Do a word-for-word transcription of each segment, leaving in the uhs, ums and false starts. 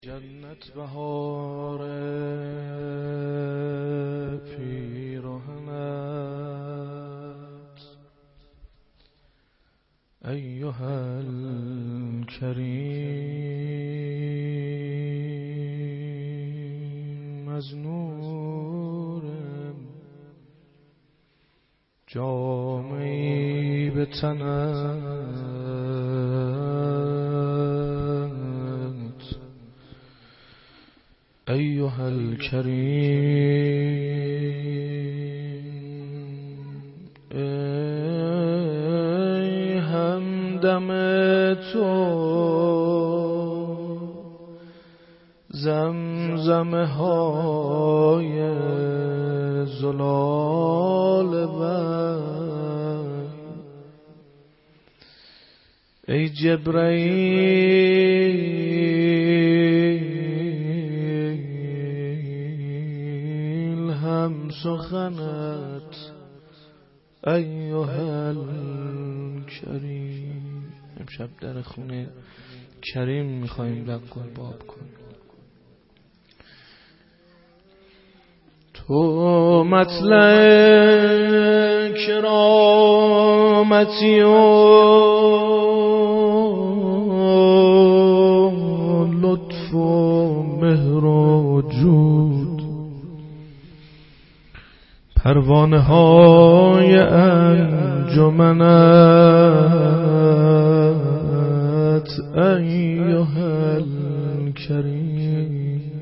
جنت بهار پیراهنت ایها الکریم، از نورم جامه‌ای به تنت ایها الکریم، ای همدم تو زمزمه های زلال وی، ای جبرائیل هم سخنت ایها الکریم. امشب در خونه کریم میخواییم لقل باب کنیم. تو مطلع کرامتی و لطف و مهر و جود، پروانه های انجمنت ایها الکریم.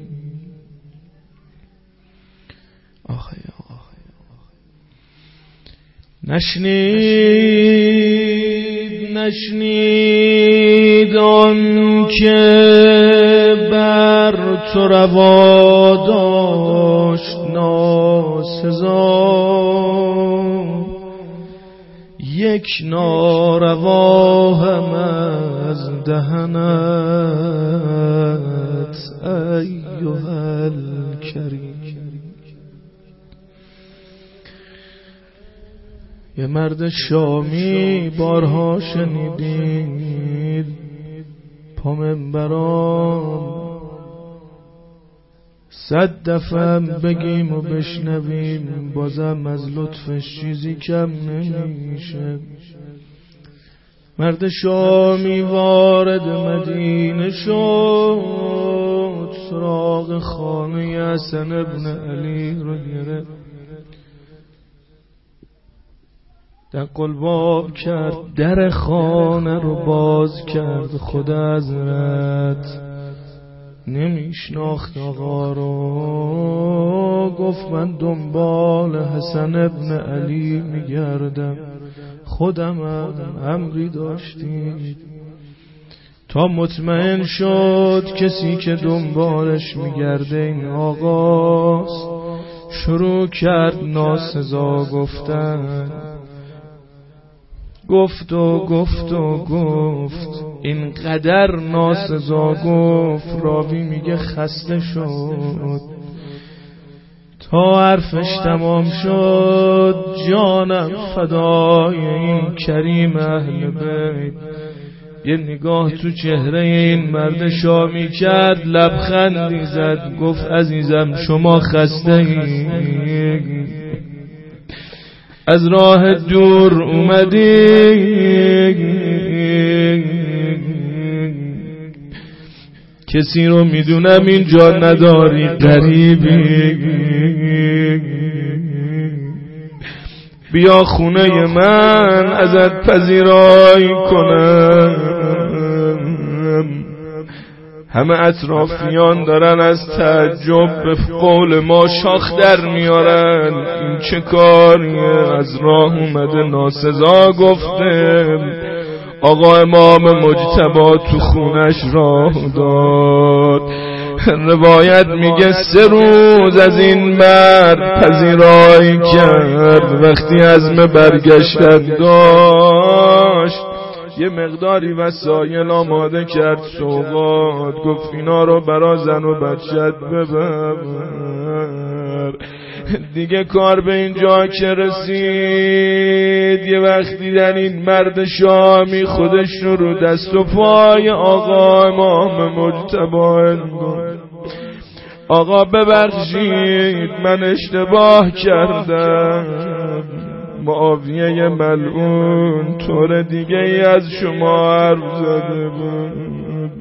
آخه نشنید نشنید آن که بر تو روا داشت ناسزا، یک ناروا هم از دهنت ایها الکریم. یه مرد شامی بارها شنیدید پا منبرام، صد دفعه بگیم و بشنویم بازم از لطفش چیزی کم نمیشه. مرد شامی وارد مدینه شد، سراغ خانه حسن ابن علی رو گرفت، در قلباب کرد، در خانه رو باز کرد. خدا حضرت نمیشناخت آقا رو، گفت من دنبال حسن ابن علی میگردم، خودم هم امری داشتید. تا مطمئن شد کسی که دنبالش میگرده این آقاست، شروع کرد ناسزا گفتن. گفت و گفت و گفت، اینقدر ناسزا گفت راوی میگه خسته شد. تا حرفش تمام شد جانم فدای این کریم اهل بیت، یه نگاه تو چهره این مرد شامی کرد، لبخندی زد، گفت عزیزم شما خسته اید، از راه دور اومدی، کسی رو میدونم اینجا نداری، غریبی، بیا خونه من ازت پذیرایی کنم. همه اطرافیان دارن از تعجب به قول ما شاخ در میارن، این چه کاریه؟ از راه اومده ناسزا گفته، آقا امام مجتبی تو خونش راه داد. روایت میگه سه روز از این مرد پذیرایی کرد. وقتی عزم برگشتن داشت یه مقداری وسایل آماده کرد، سوغات، گفت اینا رو برا زن و بچت ببر. دیگه کار به اینجا که رسید، یه وقتی در این مرد شامی خودش رو رو دست و پای آقا امام مجتبی انداخت. آقا ببخشید من اشتباه کردم، معاویه ملعون طور دیگه ای از شما حرف زده بود،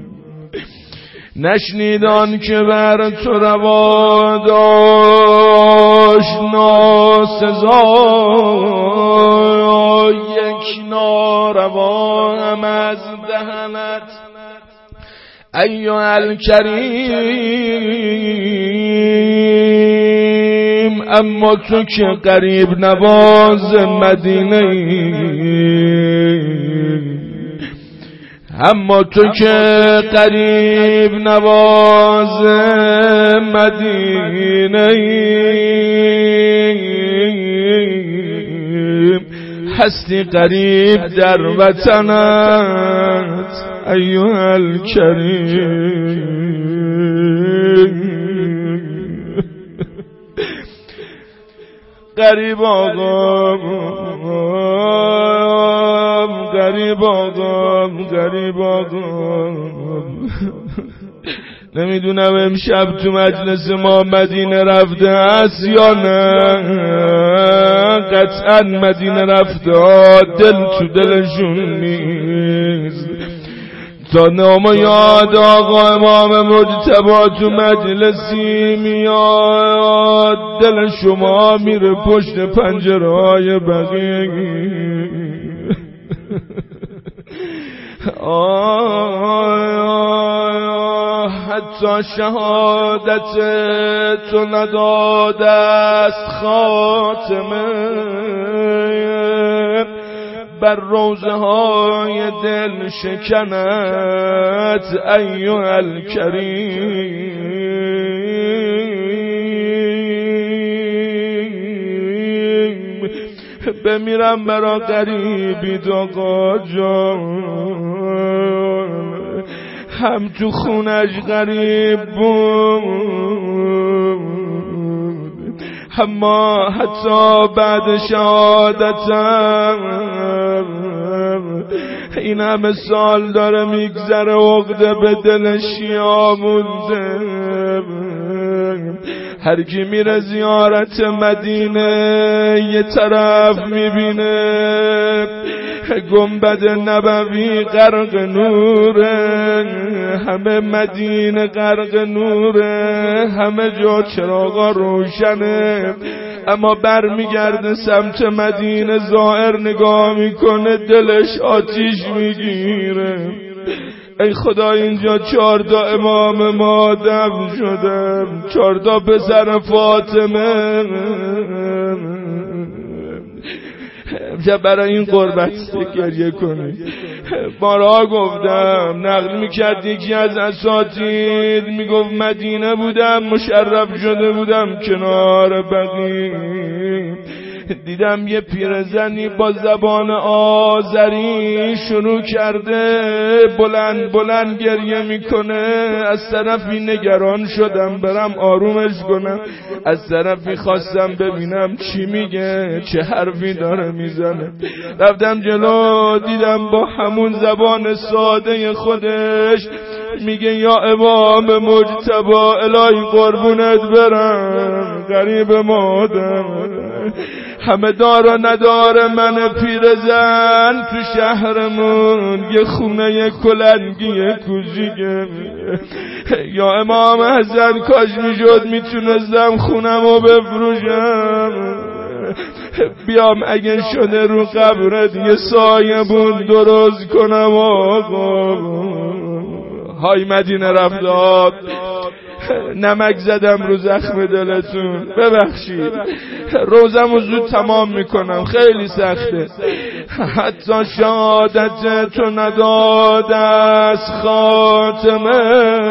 نشنیدان که بر تو روا داشت ناسزا، یک ناروا هم از دهنت ایها الکریم. اما تو که قریب نواز مدینه ای، اما تو که قریب نواز مدینه ای، هستی قریب در وطنت ایها الکریم. قریب آقام قریب آقام قریب آقام، نمیدونم امشب تو مجلس ما مدینه رفته است یا نه، قطعا مدینه رفته، دل تو دلشون نیست. تا نام یاد آقا امام مجتبی تو مجلسی میاد، دل شما میره پشت پنجره های بقیه. آه حتی شهادت تو نداده است خاتمه، بر روزه های دل شکنت ایها الکریم. بمیرم برا قریبی آقا جان، هم تو خونش غریب بود، اما حتی بعد شهادتم این همه سال داره میگذره، عقده به دلش آمونده. هر کی میره زیارت مدینه یه طرف میبینه گنبد نبوی غرق نوره، همه مدینه غرق نوره، همه جا چراغا روشنه، اما بر میگرده سمت مدینه زائر نگاه میکنه دلش آتیش میگیره. ای خدا اینجا چهارتا امام ما دفن شدم، چهارتا پسر فاطمه، امشب برای این قربت گریه کنی. بارها گفتم، نقل میکرد یکی از اساتید میگفت مدینه بودم، مشرف شده بودم کنار بقی، دیدم یه پیرزنی با زبان آذری شروع کرده بلند بلند گریه میکنه. از طرفی نگران شدم برم آرومش کنم، از طرفی خواستم ببینم چی میگه، چه حرفی داره میزنه. رفتم جلو، دیدم با همون زبان ساده خودش میگه یا امام مجتبی الهی قربونت برم، غریب مادم، همه دار و نداره من پیرزن تو شهرمون یه خونه یه کلنگی یه کوچیکه. یا امام حسن کاش میشد میتونستم خونمو بفروشم، بیام اگه شده رو قبرت یه سایه بود درست کنم. آقا های مدینه رفتاد، نمک زدم رو زخم دلتون، ببخشید. روزمو زود تمام میکنم، خیلی سخته. حتی شهادت تو نداده است خاتمه،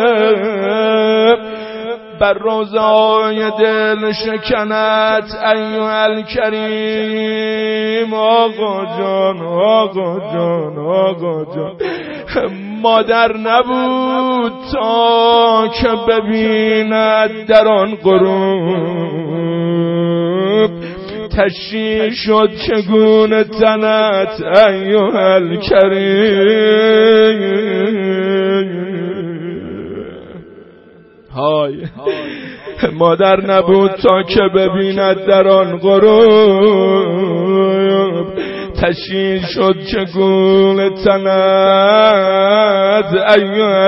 بر روزای دل شکنت ایها الکریم. آقا جان آقا جان آقا جان، مادر نبود تا که ببیند در آن قرون تشریح شد چگونه تنت ایها الکریم. های مادر نبود تا که ببیند در آن غروب، تشریح شد چگونه تنت ایها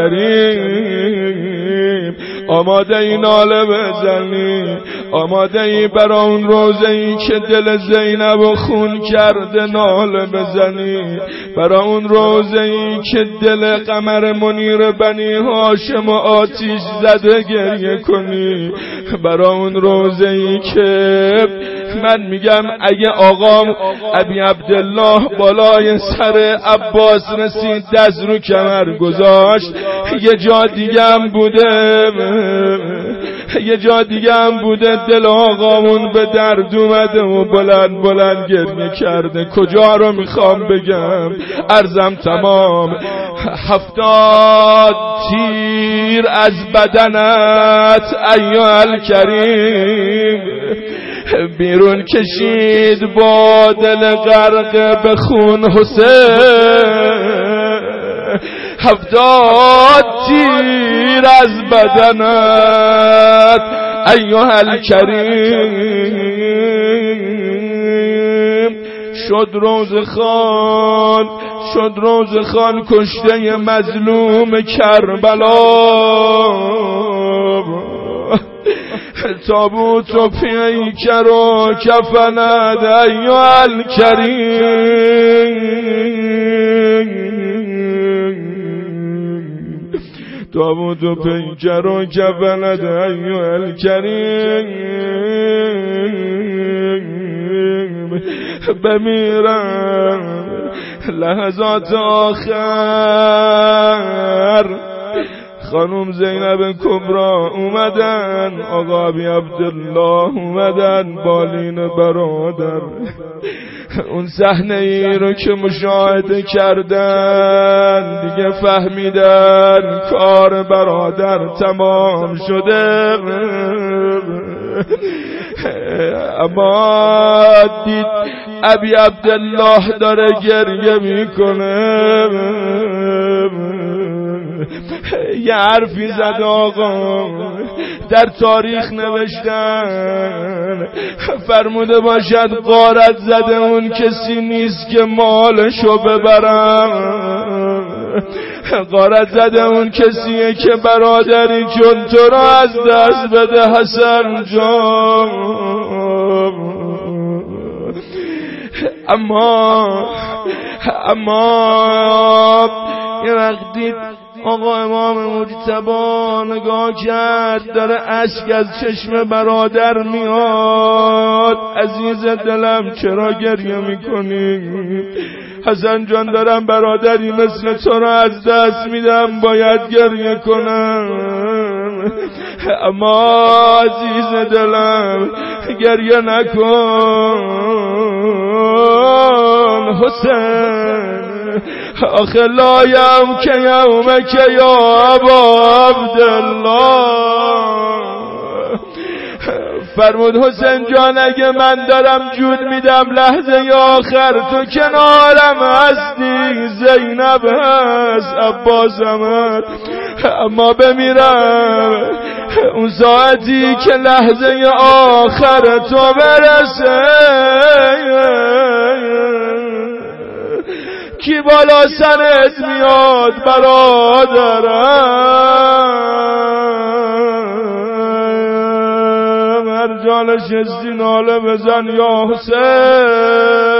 الکریم. آماده ای ناله بزنی، آماده ای برا اون روزه ای که دل زینب و خون کرده ناله بزنی، برا اون روزه ای که دل قمر منیر بنی هاشم و آتیش زده گریه کنی، برا اون روزه ای که من میگم اگه آقام ابی عبدالله بالای سر عباس رسید دست رو کمر گذاشت، یه جا دیگه هم بوده یه جا دیگه هم بوده دل آقامون به درد اومده و بلند بلند گریه کرده. کجا رو میخوام بگم عرضم تمام. هفتاد تیر از بدنت ایها الکریم بیرون کشید با دل غرق به خون حسین. هفتاد تیر از بدنت ایها الکریم شد روزخان، شد روزخان کشته مظلوم کربلا. تابوت و پیکر و کفند ایها الکریم، تابوت و پیکر و کفند ایها الکریم. بمیرم لحظات آخر خانم زینب کبرا اومدن، آقا ابی عبدالله اومدن، بالین برادر. اون صحنه ای رو که مشاهده کردن دیگه فهمیدن کار برادر تمام شده. اما دید ابی عبدالله داره گریه میکنه، یه حرفی زد آقا در تاریخ نوشتن، فرموده باشد غارت زده اون کسی نیست که مالشو ببرم، غارت زده اون کسیه که برادری چون تو را از دست بده حسن جان. اما اما یه وقت دید آقا امام مجتبی نگاه کرد داره اشک از چشم برادر میاد. عزیز دلم چرا گریه میکنی؟ حسن جان دارم برادری مثل تو را از دست میدم، باید گریه کنم. اما عزیز دلم گریه نکن حسین، آخه لایم که یوم که یا ابا عبدالله. فرمود حسین جان اگه من دارم جود میدم لحظه آخر تو کنارم هستی، زینب هست، عباس هم، اما بمیرم اون ساعتی که لحظه آخر تو برسه کی بالا سرت میاد برادرم؟ هر جانش ناله بزن یا حسین.